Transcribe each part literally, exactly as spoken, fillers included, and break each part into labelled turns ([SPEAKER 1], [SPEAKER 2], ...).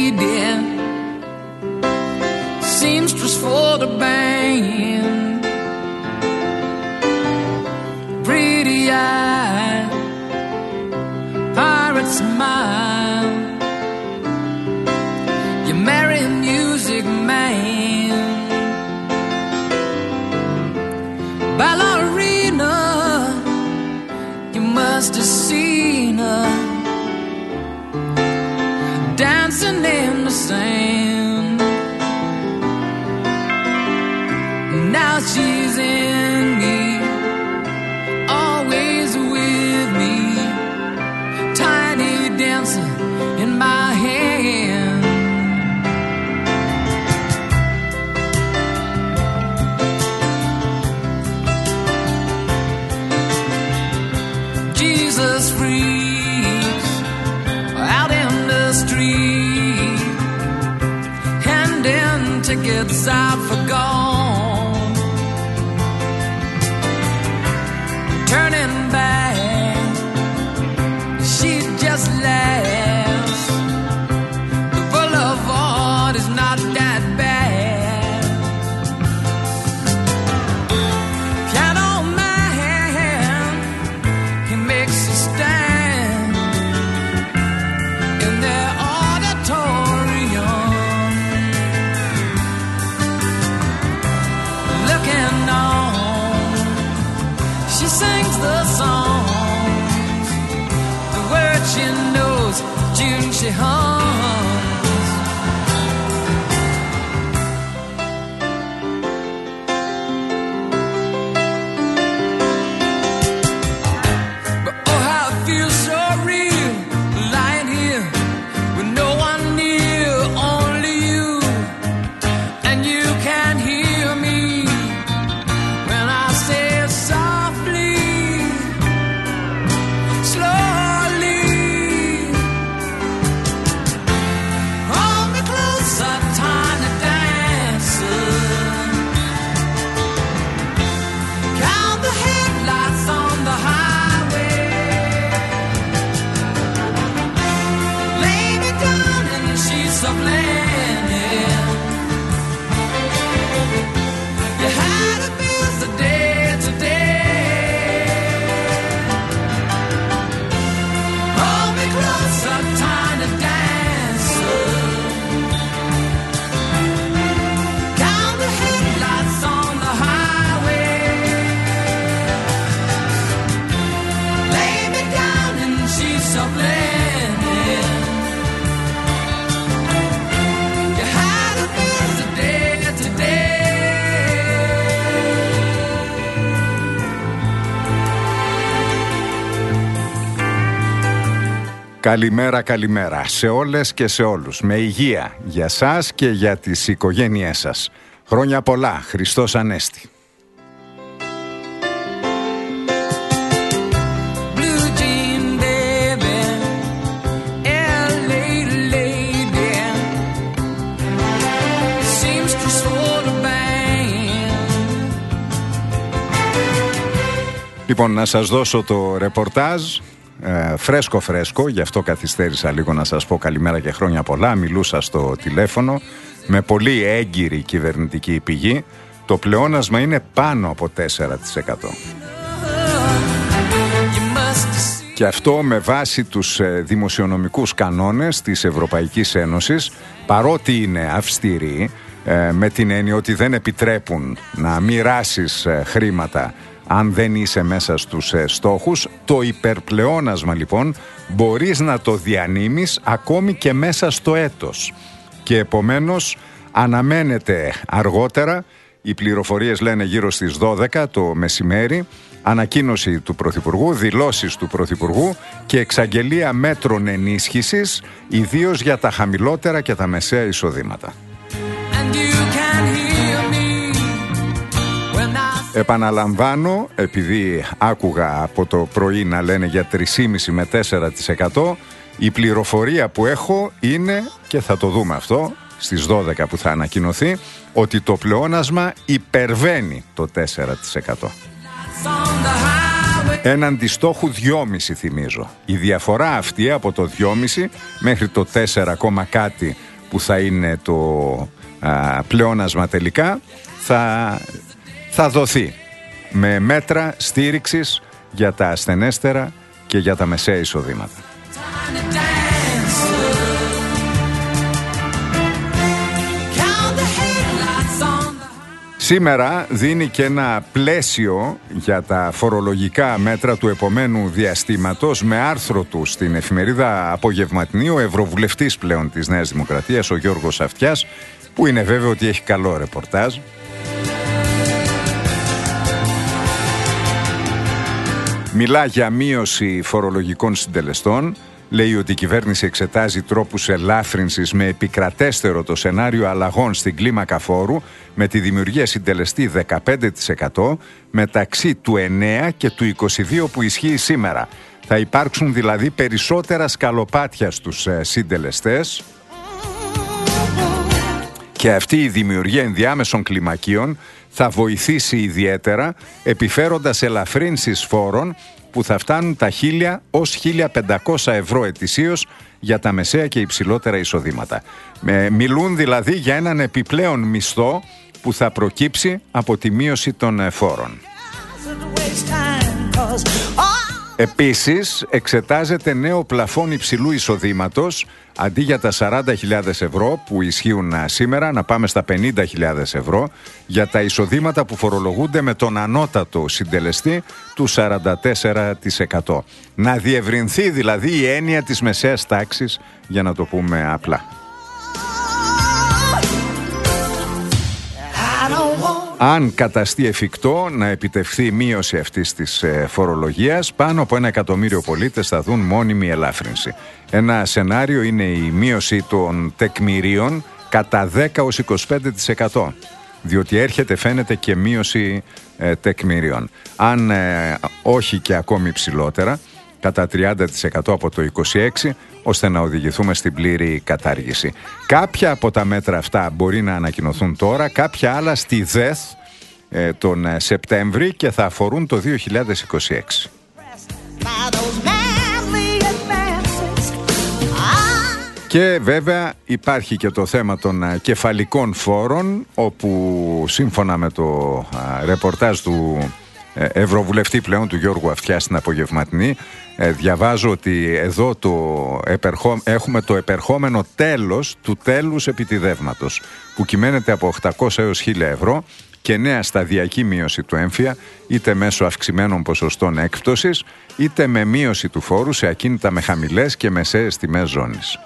[SPEAKER 1] lady, seamstress for the band, pretty eye, pirate smile. You marry a music man, ballerina. You must have seen her dancing in the sand. Now she's in me, always with me, tiny dancer in my hand. Jesus freaks out in the street, handing tickets out for gone, turning back, she just laughs. The boulevard is not that bad. Piano man, he makes a stand in their auditorium, looking on. She sings the songs, the words she knows, June she hums. But oh, how it feels so real, lying here with no one near, only you, and you can't hear me when I say it softly, slowly. Hold me closer, tiny dancer. Count the headlights on the highway. Lay me down in the sheets of linen. You had a busy day today. Hold me closer, tiny dancer. Count the headlights on the highway. Lay me down in sheets of linen. You had a busy day today.
[SPEAKER 2] Καλημέρα, καλημέρα σε όλες και σε όλους. Με υγεία για σας και για τις οικογένειές σας. Χρόνια πολλά, Χριστός Ανέστη.
[SPEAKER 1] Blue jean baby, L A lady, seamstress for the band.
[SPEAKER 2] Λοιπόν, να σας δώσω το ρεπορτάζ ε, φρέσκο φρέσκο, γι' αυτό καθυστέρησα λίγο να σας πω καλημέρα και χρόνια πολλά. Μιλούσα στο τηλέφωνο με πολύ έγκυρη κυβερνητική πηγή. Το πλεόνασμα είναι πάνω από τέσσερα τοις εκατό. Και αυτό με βάση τους ε, δημοσιονομικούς κανόνες της Ευρωπαϊκής Ένωσης, παρότι είναι αυστηροί, ε, με την έννοια ότι δεν επιτρέπουν να μοιράσεις ε, χρήματα αν δεν είσαι μέσα στους ε, στόχους. Το υπερπλεόνασμα λοιπόν μπορείς να το διανύμεις ακόμη και μέσα στο έτος. Και επομένως αναμένεται αργότερα, οι πληροφορίες λένε γύρω στις δώδεκα το μεσημέρι, ανακοίνωση του Πρωθυπουργού, δηλώσεις του Πρωθυπουργού και εξαγγελία μέτρων ενίσχυσης, ιδίως για τα χαμηλότερα και τα μεσαία εισοδήματα. Επαναλαμβάνω, επειδή άκουγα από το πρωί να λένε για τρία κόμμα πέντε με τέσσερα τοις εκατό, η πληροφορία που έχω είναι, και θα το δούμε αυτό στις δώδεκα που θα ανακοινωθεί, ότι το πλεόνασμα υπερβαίνει το τέσσερα τοις εκατό. Έναντι στόχου δυόμισι τοις εκατό θυμίζω. Η διαφορά αυτή από το δυόμισι μέχρι το τέσσερα, κάτι που θα είναι το α, πλεόνασμα τελικά, θα, θα δοθεί με μέτρα στήριξης για τα ασθενέστερα και για τα μεσαία εισοδήματα. Σήμερα δίνει και ένα πλαίσιο για τα φορολογικά μέτρα του επομένου διαστήματος με άρθρο του στην εφημερίδα Απογευματινή ο Ευρωβουλευτής πλέον της Νέας Δημοκρατίας, ο Γιώργος Αυτιάς, που είναι βέβαιο ότι έχει καλό ρεπορτάζ. Μιλά για μείωση φορολογικών συντελεστών. Λέει ότι η κυβέρνηση εξετάζει τρόπους ελάφρυνσης με επικρατέστερο το σενάριο αλλαγών στην κλίμακα φόρου με τη δημιουργία συντελεστή δεκαπέντε τοις εκατό μεταξύ του εννέα και του είκοσι δύο που ισχύει σήμερα. Θα υπάρξουν δηλαδή περισσότερα σκαλοπάτια στους ε, συντελεστές και αυτή η δημιουργία ενδιάμεσων κλιμακίων θα βοηθήσει ιδιαίτερα επιφέροντας ελαφρύνσεις φόρων που θα φτάνουν τα χίλια ως χίλια πεντακόσια ευρώ ετησίως για τα μεσαία και υψηλότερα εισοδήματα. Ε, μιλούν δηλαδή για έναν επιπλέον μισθό που θα προκύψει από τη μείωση των φόρων. Επίσης, εξετάζεται νέο πλαφόν υψηλού εισοδήματος, αντί για τα σαράντα χιλιάδες ευρώ που ισχύουν σήμερα, να πάμε στα πενήντα χιλιάδες ευρώ για τα εισοδήματα που φορολογούνται με τον ανώτατο συντελεστή του σαράντα τέσσερα τοις εκατό. Να διευρυνθεί δηλαδή η έννοια της μεσαίας τάξης, για να το πούμε απλά. Αν καταστεί εφικτό να επιτευχθεί η μείωση αυτής της ε, φορολογίας, πάνω από ένα εκατομμύριο πολίτες θα δουν μόνιμη ελάφρυνση. Ένα σενάριο είναι η μείωση των τεκμηρίων κατά δέκα έως είκοσι πέντε τοις εκατό, διότι έρχεται φαίνεται και μείωση ε, τεκμηρίων. Αν ε, όχι και ακόμη ψηλότερα, κατά τριάντα τοις εκατό από το είκοσι έξι, ώστε να οδηγηθούμε στην πλήρη κατάργηση. Κάποια από τα μέτρα αυτά μπορεί να ανακοινωθούν τώρα, κάποια άλλα στη ΔΕΘ ε, τον Σεπτέμβρη και θα αφορούν το δύο χιλιάδες είκοσι έξι. Και βέβαια υπάρχει και το θέμα των κεφαλικών φόρων, όπου σύμφωνα με το α, ρεπορτάζ του Ευρωβουλευτή πλέον του Γιώργου Αυτιά στην Απογευματινή, ε, διαβάζω ότι εδώ το επερχό... έχουμε το επερχόμενο τέλος του τέλους επιτιδεύματος, που κυμαίνεται από οκτακόσια έως χίλια ευρώ και νέα σταδιακή μείωση του έμφυα, είτε μέσω αυξημένων ποσοστών έκπτωσης, είτε με μείωση του φόρου σε ακίνητα με χαμηλές και μεσαίες τιμές ζώνης.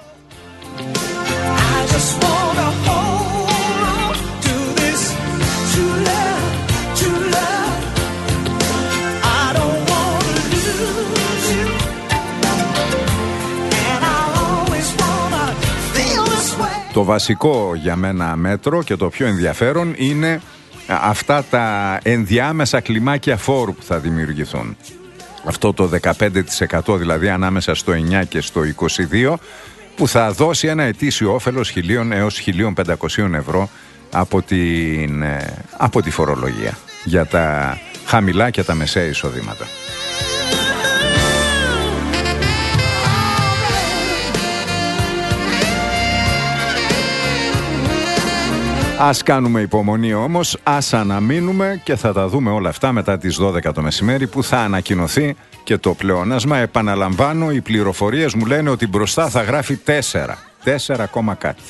[SPEAKER 2] Το βασικό για μένα μέτρο και το πιο ενδιαφέρον είναι αυτά τα ενδιάμεσα κλιμάκια φόρου που θα δημιουργηθούν. Αυτό το δεκαπέντε τοις εκατό δηλαδή ανάμεσα στο εννιά και στο είκοσι δύο, που θα δώσει ένα ετήσιο όφελος χίλια έως χίλια πεντακόσια ευρώ από, την, από τη φορολογία για τα χαμηλά και τα μεσαία εισοδήματα. Ας κάνουμε υπομονή όμως, ας αναμείνουμε και θα τα δούμε όλα αυτά μετά τις δώδεκα το μεσημέρι, που θα ανακοινωθεί και το πλεόνασμα. Επαναλαμβάνω, οι πληροφορίες μου λένε ότι μπροστά θα γράφει τέσσερα, τέσσερα κόμμα κάτι.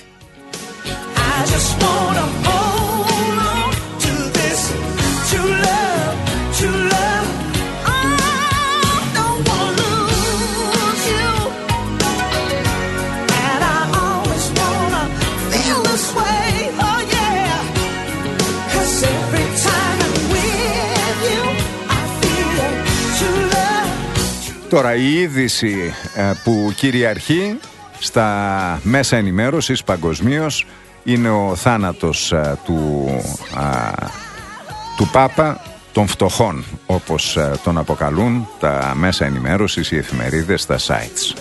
[SPEAKER 2] Τώρα η είδηση ε, που κυριαρχεί στα μέσα ενημέρωσης παγκοσμίως είναι ο θάνατος ε, του, ε, του Πάπα των φτωχών, όπως ε, τον αποκαλούν τα μέσα ενημέρωσης, οι εφημερίδες, τα sites.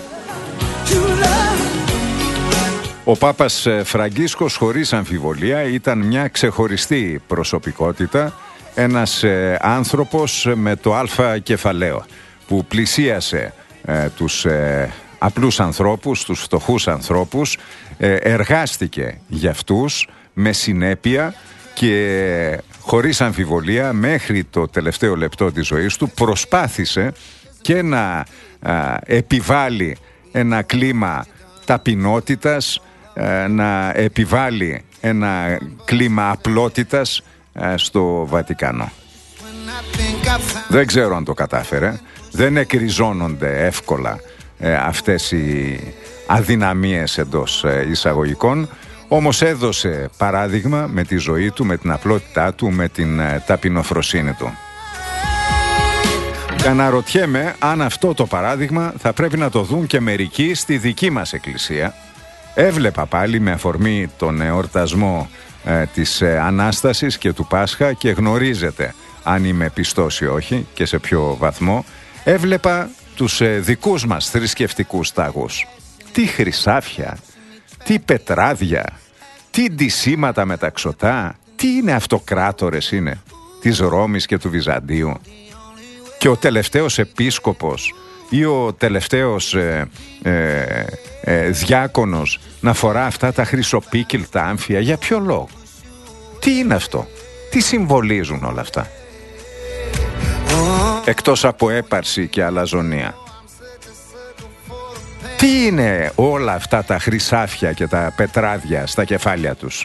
[SPEAKER 2] Ο Πάπας Φραγκίσκος χωρίς αμφιβολία ήταν μια ξεχωριστή προσωπικότητα, ένας ε, άνθρωπος με το αλφα κεφαλαίο, που πλησίασε ε, τους ε, απλούς ανθρώπους, τους φτωχούς ανθρώπους, ε, εργάστηκε για αυτούς με συνέπεια και χωρίς αμφιβολία μέχρι το τελευταίο λεπτό της ζωής του προσπάθησε και να α, επιβάλλει ένα κλίμα ταπεινότητας, α, να επιβάλλει ένα κλίμα απλότητας α, στο Βατικανό. Δεν ξέρω αν το κατάφερε. Δεν εκριζώνονται εύκολα ε, αυτές οι αδυναμίες εντός ε, εισαγωγικών. Όμως έδωσε παράδειγμα με τη ζωή του, με την απλότητά του, με την ε, ταπεινοφροσύνη του. Και αναρωτιέμαι αν αυτό το παράδειγμα θα πρέπει να το δουν και μερικοί στη δική μας εκκλησία. Έβλεπα πάλι με αφορμή τον εορτασμό ε, της ε, Ανάστασης και του Πάσχα και γνωρίζετε αν είμαι πιστός ή όχι και σε ποιο βαθμό. Έβλεπα τους ε, δικούς μας θρησκευτικούς τάγους. Τι χρυσάφια, τι πετράδια, τι ντυσίματα μεταξωτά, τι είναι αυτοκράτορες είναι της Ρώμης και του Βυζαντίου. Και ο τελευταίος επίσκοπος ή ο τελευταίος ε, ε, ε, διάκονος να φορά αυτά τα χρυσοπίκυλτα άμφια. Για ποιο λόγο? Τι είναι αυτό? Τι συμβολίζουν όλα αυτά? Εκτός από έπαρση και αλαζονία. Τι είναι όλα αυτά τα χρυσάφια και τα πετράδια στα κεφάλια τους?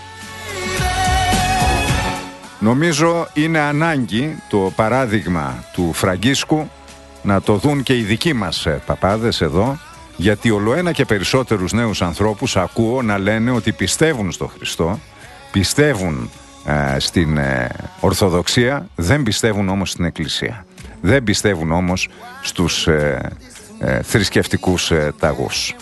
[SPEAKER 2] Νομίζω είναι ανάγκη το παράδειγμα του Φραγκίσκου να το δουν και οι δικοί μας παπάδες εδώ, γιατί ολοένα και περισσότερους νέους ανθρώπους ακούω να λένε ότι πιστεύουν στο Χριστό, πιστεύουν ε, στην ε, Ορθοδοξία, δεν πιστεύουν όμως στην Εκκλησία. Δεν πιστεύουν όμως στους ε, ε, θρησκευτικούς ε, ταγούς.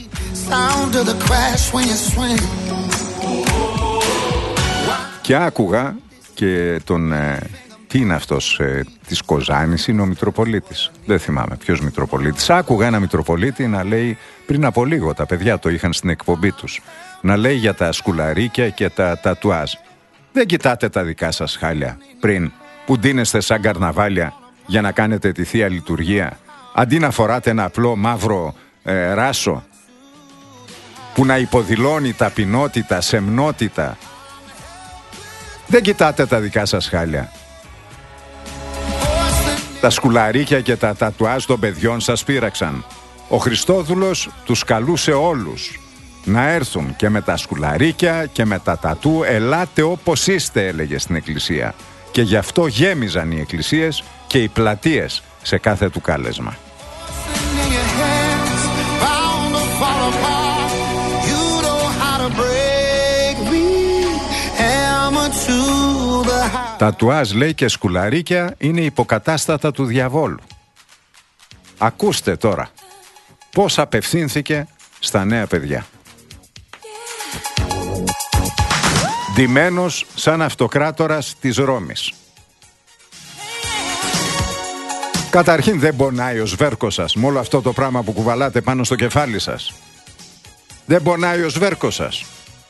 [SPEAKER 2] Και άκουγα και τον... Ε, τι είναι αυτός ε, της Κοζάνης, είναι ο Μητροπολίτης. Δεν θυμάμαι ποιος Μητροπολίτης. Άκουγα ένα Μητροπολίτη να λέει πριν από λίγο, τα παιδιά το είχαν στην εκπομπή τους, να λέει για τα σκουλαρίκια και τα τατουάζ. Δεν κοιτάτε τα δικά σας χάλια πριν που ντύνεστε σαν καρναβάλια για να κάνετε τη Θεία Λειτουργία, αντί να φοράτε ένα απλό μαύρο ε, ράσο που να υποδηλώνει ταπεινότητα, σεμνότητα? Δεν κοιτάτε τα δικά σας χάλια. Τα σκουλαρίκια και τα τατουάζ των παιδιών σας πείραξαν. Ο Χριστόδουλος τους καλούσε όλους να έρθουν και με τα σκουλαρίκια και με τα τατού. Ελάτε όπως είστε, έλεγε στην εκκλησία. Και γι' αυτό γέμιζαν οι εκκλησίες και οι πλατείες σε κάθε του κάλεσμα. Τατουάζ, λέει, και σκουλαρίκια είναι υποκατάστατα του διαβόλου. Ακούστε τώρα πώς απευθύνθηκε στα νέα παιδιά. Ντυμένος σαν αυτοκράτορας της Ρώμης. Καταρχήν δεν πονάει ο σβέρκος σας με όλο αυτό το πράγμα που κουβαλάτε πάνω στο κεφάλι σας? Δεν πονάει ο σβέρκος σας?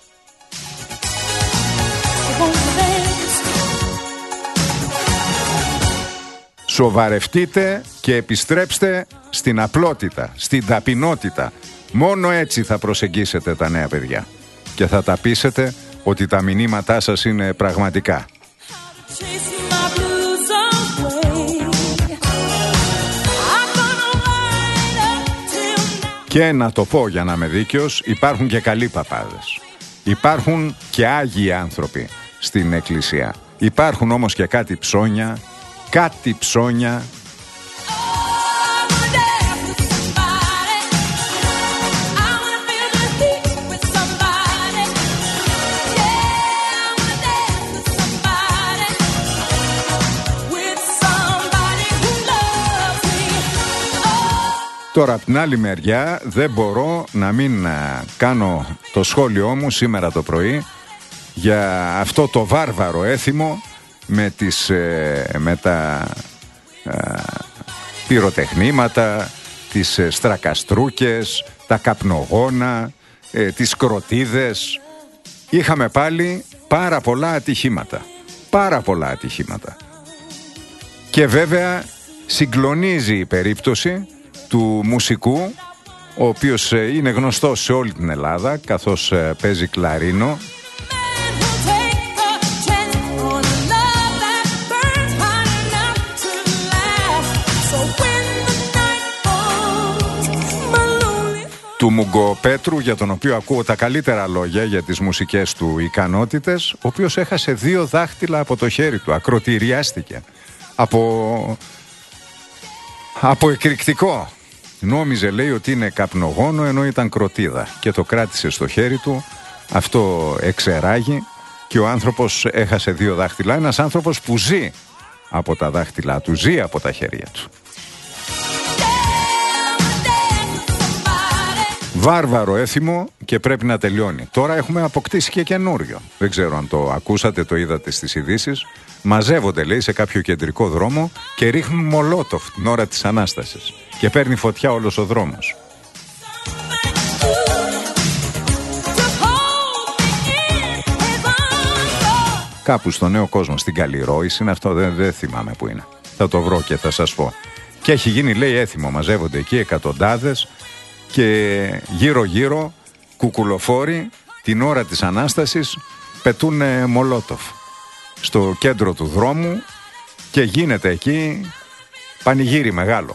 [SPEAKER 2] Σοβαρευτείτε και επιστρέψτε στην απλότητα, στην ταπεινότητα. Μόνο έτσι θα προσεγγίσετε τα νέα παιδιά και θα τα πείσετε ότι τα μηνύματά σας είναι πραγματικά. Και να το πω για να είμαι δίκαιος, υπάρχουν και καλοί παπάδες. Υπάρχουν και άγιοι άνθρωποι στην εκκλησία. Υπάρχουν όμως και κάτι ψώνια, κάτι ψώνια. Τώρα, από την άλλη μεριά, δεν μπορώ να μην κάνω το σχόλιο μου σήμερα το πρωί για αυτό το βάρβαρο έθιμο με, τις, με τα ε, πυροτεχνήματα, τις στρακαστρούκες, τα καπνογόνα, ε, τις κροτίδες. Είχαμε πάλι πάρα πολλά ατυχήματα. Πάρα πολλά ατυχήματα. Και βέβαια συγκλονίζει η περίπτωση του μουσικού ο οποίος είναι γνωστός σε όλη την Ελλάδα καθώς παίζει κλαρίνο. Του Μουγκοπέτρου, για τον οποίο ακούω τα καλύτερα λόγια για τις μουσικές του ικανότητες, ο οποίος έχασε δύο δάχτυλα από το χέρι του, ακροτηριάστηκε από, από εκρηκτικό. Νόμιζε, λέει, ότι είναι καπνογόνο ενώ ήταν κροτίδα και το κράτησε στο χέρι του. Αυτό εξεράγει και ο άνθρωπος έχασε δύο δάχτυλα. Ένας άνθρωπος που ζει από τα δάχτυλά του, ζει από τα χέρια του. Βάρβαρο έθιμο και πρέπει να τελειώνει. Τώρα έχουμε αποκτήσει και καινούριο. Δεν ξέρω αν το ακούσατε, το είδατε στις ειδήσεις. Μαζεύονται, λέει, σε κάποιο κεντρικό δρόμο και ρίχνουν μολότοφ την ώρα της Ανάστασης. Και παίρνει φωτιά όλος ο δρόμος. Κάπου στο Νέο Κόσμο, στην Καλλιρόης είναι αυτό, δεν, δεν θυμάμαι που είναι. Θα το βρω και θα σας πω. Και έχει γίνει, λέει, έθιμο. Μαζεύονται εκεί εκατοντάδες και γύρω γύρω κουκουλοφόροι την ώρα της Ανάστασης πετούν μολότοφ στο κέντρο του δρόμου και γίνεται εκεί πανηγύρι μεγάλο.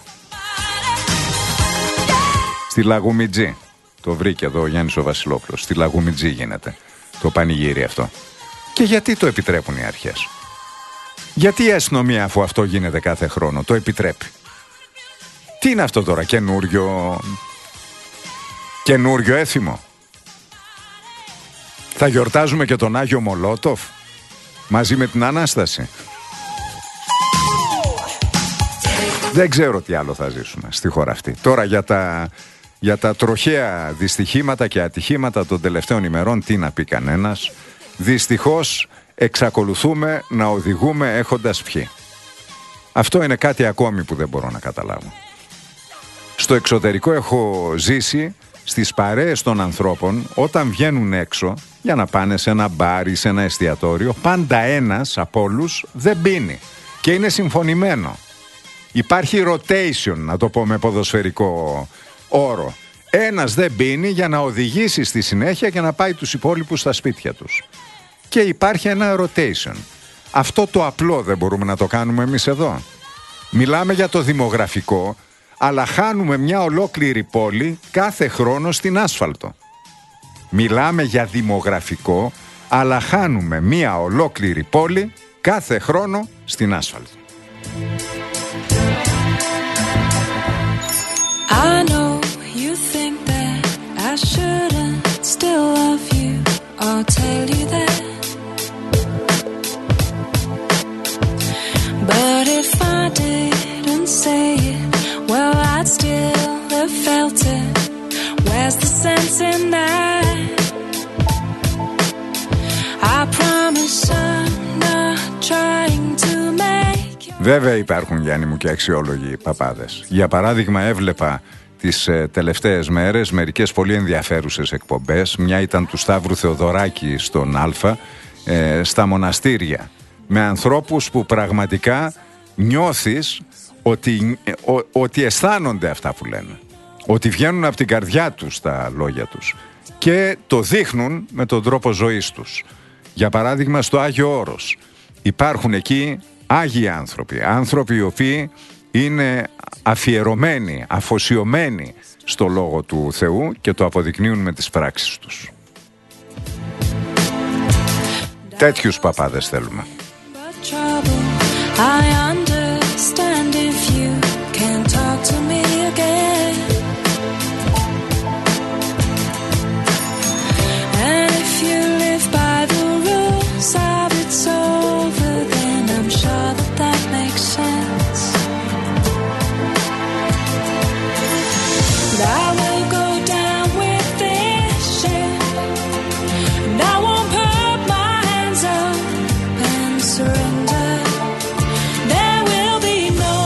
[SPEAKER 2] Στη Λαγουμιτζή, το βρήκε εδώ ο Γιάννης ο Βασιλόπουλος, στη Λαγουμιτζή γίνεται το πανηγύρι αυτό. Και γιατί το επιτρέπουν οι αρχές? Γιατί η αστυνομία, αφού αυτό γίνεται κάθε χρόνο, το επιτρέπει? Τι είναι αυτό τώρα, καινούριο, καινούριο έθιμο? Θα γιορτάζουμε και τον Άγιο Μολότοφ μαζί με την Ανάσταση? Δεν ξέρω τι άλλο θα ζήσουμε στη χώρα αυτή. Τώρα για τα, για τα τροχαία δυστυχήματα και ατυχήματα των τελευταίων ημερών, τι να πει κανένας. Δυστυχώς εξακολουθούμε να οδηγούμε έχοντας πιει. Αυτό είναι κάτι ακόμη που δεν μπορώ να καταλάβω. Στο εξωτερικό έχω ζήσει στις παρέες των ανθρώπων, όταν βγαίνουν έξω για να πάνε σε ένα μπάρ ή σε ένα εστιατόριο, πάντα ένας από όλους δεν πίνει και είναι συμφωνημένο. Υπάρχει rotation, να το πω με ποδοσφαιρικό όρο. Ένας δεν πίνει για να οδηγήσει στη συνέχεια και να πάει τους υπόλοιπους στα σπίτια τους. Και υπάρχει ένα rotation. Αυτό το απλό δεν μπορούμε να το κάνουμε εμείς εδώ? Μιλάμε για το δημογραφικό, αλλά χάνουμε μια ολόκληρη πόλη κάθε χρόνο στην άσφαλτο. Μιλάμε για δημογραφικό, αλλά χάνουμε μια ολόκληρη πόλη κάθε χρόνο στην άσφαλτο.
[SPEAKER 3] I know you think that I shouldn't still love you. I'll tell you that. But if I didn't say it, well, I'd still have felt it. Where's the sense in that? I promise I'm not trying to make you...
[SPEAKER 2] Βέβαια υπάρχουν, Γιάννη μου, και αξιόλογοι παπάδες. Για παράδειγμα, έβλεπα τις ε, τελευταίες μέρες μερικές πολύ ενδιαφέρουσες εκπομπές. Μια ήταν του Σταύρου Θεοδωράκη στον Α, ε, στα μοναστήρια, με ανθρώπους που πραγματικά νιώθεις ότι, ε, ο, ότι αισθάνονται αυτά που λένε, ότι βγαίνουν από την καρδιά τους τα λόγια τους και το δείχνουν με τον τρόπο ζωής τους. Για παράδειγμα, στο Άγιο Όρος υπάρχουν εκεί άγιοι άνθρωποι, άνθρωποι οι οποίοι είναι αφιερωμένοι, αφοσιωμένοι στο Λόγο του Θεού και το αποδεικνύουν με τις πράξεις τους. Τέτοιους παπάδες θέλουμε.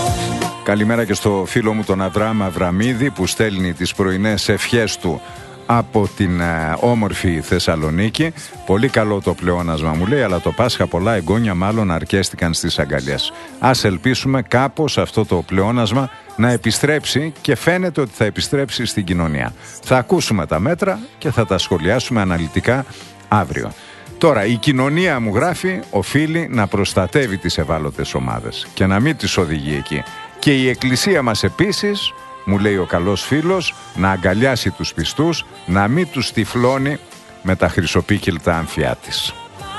[SPEAKER 2] Καλημέρα και στο φίλο μου τον Αβραάμ Αβραμίδη που στέλνει τις πρωινές ευχές του από την ε, όμορφη Θεσσαλονίκη. Πολύ καλό το πλεόνασμα, μου λέει, αλλά το Πάσχα πολλά εγγόνια μάλλον αρκέστηκαν στις αγκαλιές. Ας ελπίσουμε κάπως αυτό το πλεόνασμα να επιστρέψει, και φαίνεται ότι θα επιστρέψει στην κοινωνία. Θα ακούσουμε τα μέτρα και θα τα σχολιάσουμε αναλυτικά αύριο. Τώρα, η κοινωνία, μου γράφει, οφείλει να προστατεύει τις ευάλωτες ομάδες και να μην τις οδηγεί εκεί. Και η Εκκλησία μας επίσης, μου λέει ο καλός φίλος, να αγκαλιάσει τους πιστούς, να μην τους τυφλώνει με τα χρυσοπίκυλτα αμφιά της.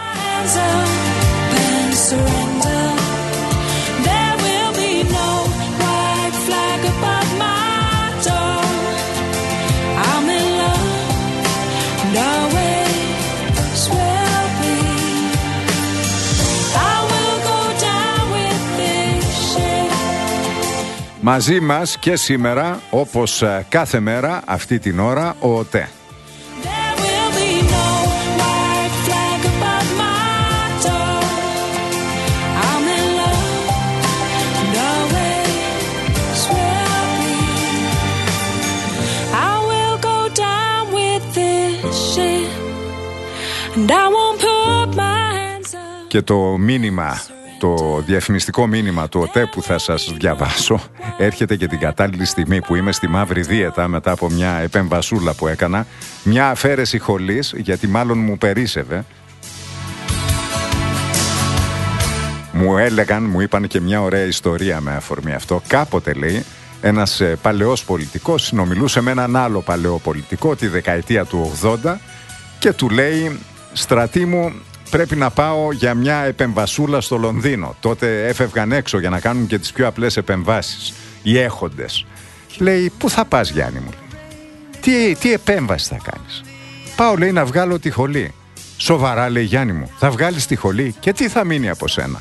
[SPEAKER 2] Μαζί μας και σήμερα, όπως κάθε μέρα, αυτή την ώρα, ο ΟΤΕ. Και το μήνυμα, το διαφημιστικό μήνυμα του ΟΤΕ που θα σας διαβάσω, έρχεται και την κατάλληλη στιγμή που είμαι στη μαύρη δίαιτα μετά από μια επεμβασούλα που έκανα, μια αφαίρεση χολής, γιατί μάλλον μου περίσσευε. Μου έλεγαν, μου είπαν και μια ωραία ιστορία με αφορμή αυτό. Κάποτε, λέει, ένας ε, παλαιός πολιτικός συνομιλούσε με έναν άλλο παλαιό πολιτικό τη δεκαετία του ογδόντα και του λέει: «Στρατή μου, πρέπει να πάω για μια επεμβασούλα στο Λονδίνο». Τότε έφευγαν έξω για να κάνουν και τις πιο απλές επεμβάσεις οι έχοντες. Λέει: «Πού θα πας, Γιάννη μου?» Τι, τι επέμβαση θα κάνεις? «Πάω», λέει, «να βγάλω τη χολή». «Σοβαρά?» λέει, «Γιάννη μου, θα βγάλεις τη χολή και τι θα μείνει από σένα?»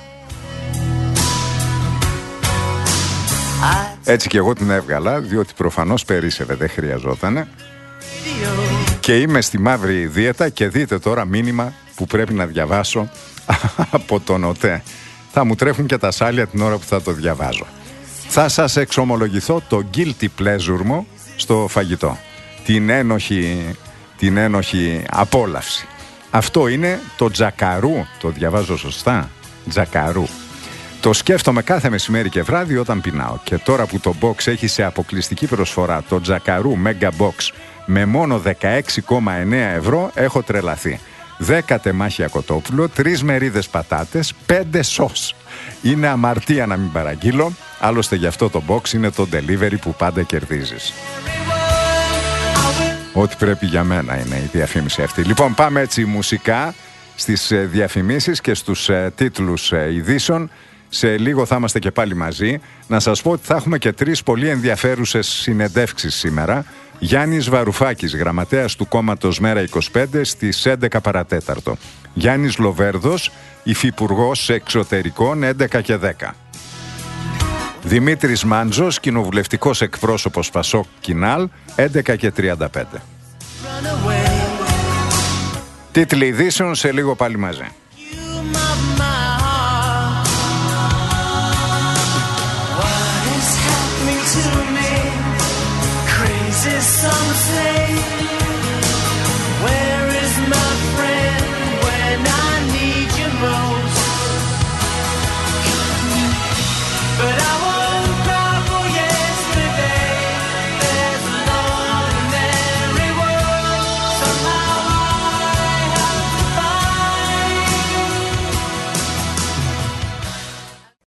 [SPEAKER 2] Έτσι και εγώ την έβγαλα, διότι προφανώς περίσσευε, δεν χρειαζότανε. Και είμαι στη μαύρη δίαιτα και δείτε τώρα μήνυμα που πρέπει να διαβάσω από τον ΟΤΕ. Θα μου τρέχουν και τα σάλια την ώρα που θα το διαβάζω. Θα σας εξομολογηθώ το guilty pleasure μου στο φαγητό. Την ένοχη, την ένοχη απόλαυση. Αυτό είναι το τζακαρού. Το διαβάζω σωστά? Τζακαρού. Το σκέφτομαι κάθε μεσημέρι και βράδυ όταν πεινάω. Και τώρα που το box έχει σε αποκλειστική προσφορά το τζακαρού Mega Box με μόνο δεκαέξι κόμμα εννέα ευρώ, έχω τρελαθεί. δέκα τεμάχια κοτόπουλο, τρεις μερίδες πατάτες, πέντε σος. Είναι αμαρτία να μην παραγγείλω, άλλωστε γι' αυτό το box είναι το delivery που πάντα κερδίζεις. Ό,τι πρέπει για μένα είναι η διαφήμιση αυτή. Λοιπόν, πάμε έτσι μουσικά στις διαφημίσεις και στους τίτλους ειδήσεων. Σε λίγο θα είμαστε και πάλι μαζί. Να σας πω ότι θα έχουμε και τρεις πολύ ενδιαφέρουσες συνεντεύξεις σήμερα. Γιάννης Βαρουφάκης, γραμματέας του κόμματος Μέρα είκοσι πέντε, στις έντεκα παρατέταρτο. Γιάννης Λοβέρδος, υφυπουργός εξωτερικών, έντεκα και δέκα. Δημήτρης Μάντζος, κοινοβουλευτικός εκπρόσωπος Πασόκ Κινάλ, έντεκα και τριάντα πέντε. Τίτλοι ειδήσεων σε λίγο πάλι μαζί.
[SPEAKER 1] Some say